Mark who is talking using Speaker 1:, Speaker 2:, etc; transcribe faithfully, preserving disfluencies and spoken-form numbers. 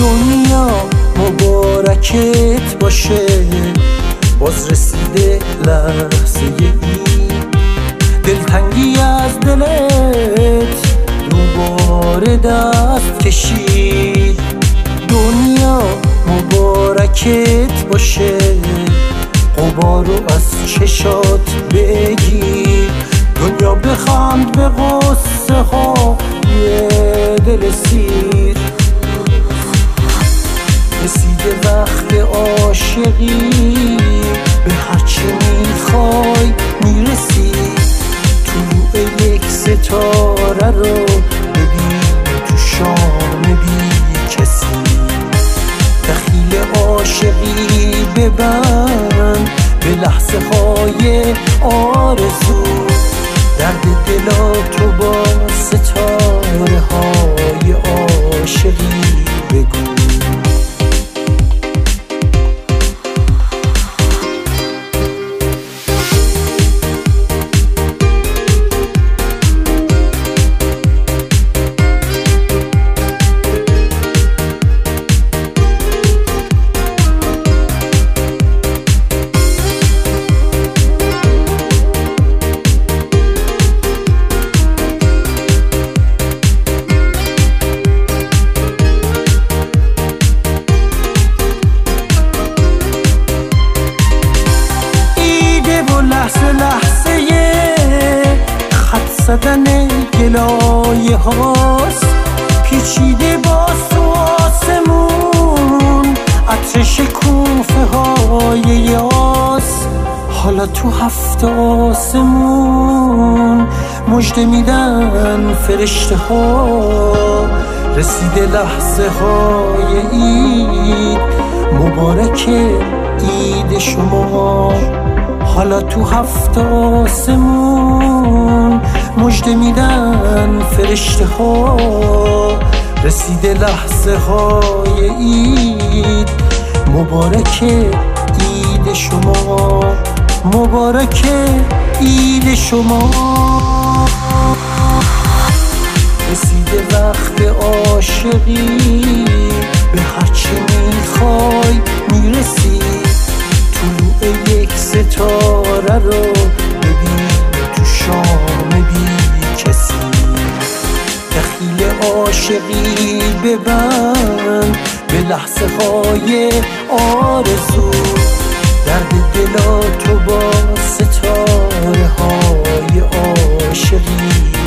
Speaker 1: دنیا مبارکت باشه، باز رسیده لحظه ای، دلتنگی از دلت دوباره دست کشید. دنیا مبارکت باشه، غبارو از چشات بگیر. دنیا بخند به غصه ها یه دل سیر. رسیده وقت عاشقی، به هرچی میخوای میرسی. طلوع یک ستاره رو ببین تو شام بی کسی. دخیل عاشقی ببند به لحظه های آرزو. درد دلاتو با ستاره های عاشقی بگو. زدن گلایه هاست، پیچیده باز تو آسمون. عطر شکوفه های یاس، حالا تو هفت آسمون. مژده میدن فرشته ها، رسیده لحظه های عید. مبارک عید شما، حالا تو هفت آسمون. مژده میدن فرشته ها، رسیده لحظه های عید. مبارک عید شما، مبارک عید شما. رسیده وقت عاشقی، به هرچی میخوای میرسی. طلوع یک ستاره رو ببین تو شام بی کسی. دخیل عاشقی ببند به لحظه های آرزو. درد دلاتو با ستاره های عاشقی